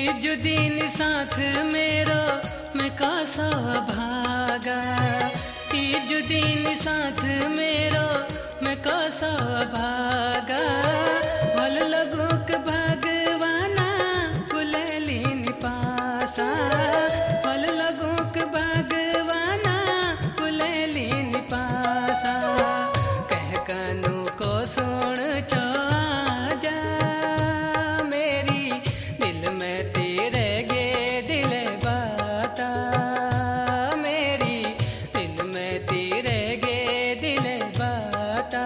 तीज दिन साथ मेरो मैं कैसा भागा, तीज दिन साथ मेरो मैं कैसा भागा। भल लगुक भगवाना कुललीन पासा, भल लगुक भगवाना कुललीन पासा। कह कानू को सुन चो आजा, मेरी दिल में तेरे गे दिल बाता, मेरी दिल में तेरे गे दिल बाता।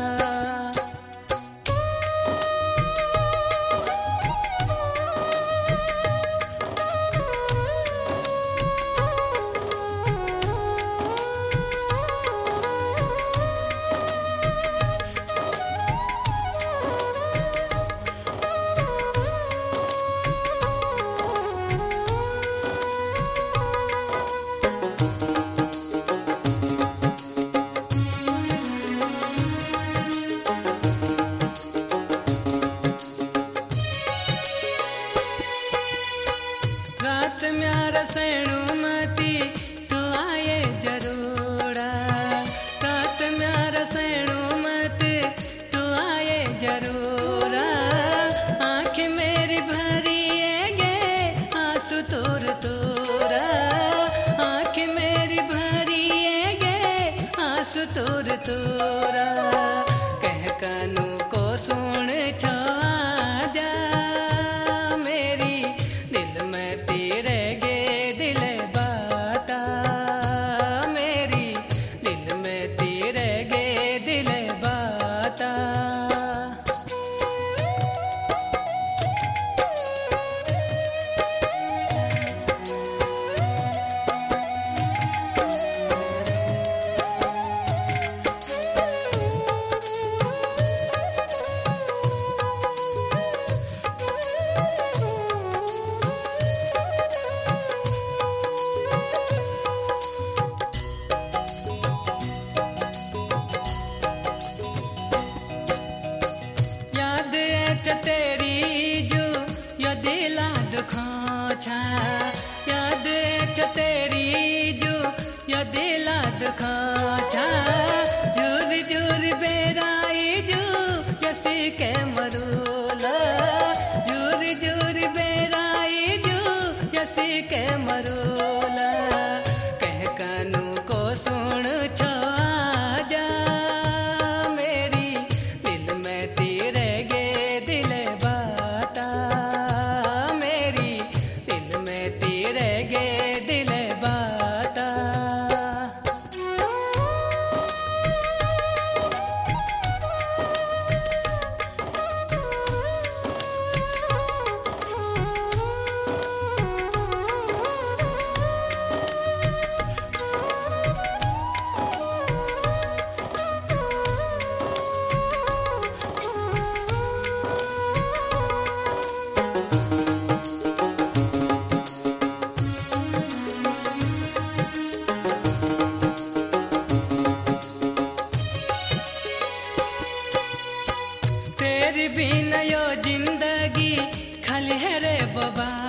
रात म्यारा सैणु मती तू आए जरूरा, रात म्यारा सैणु मती तू आए जरूरा। आँख मेरी भरी गे आंसू तोर तोरा, आँख मेरी भरी गे आंसू तोर तोरा। कह कानू को सुन छो आजा, मेरी दिल में तेरे गे दिल बाता, मेरी दिल में तेरे गे दिल बाता। याद है तेरी जो या दिला दुखों छा, याद है तेरी जो या दिला दुखों छा। झूर झूर बेराई जो यसी के मरूला, झूर झूर बेराई जो यसी के मरूला। कह कानू को सुन छो आजा, मेरी दिल में तेरे गे दिल बाता, मेरी दिल में तेरे गे दिल बाता। तेरी बिना यो जिंदगी खाली है रे बाबा,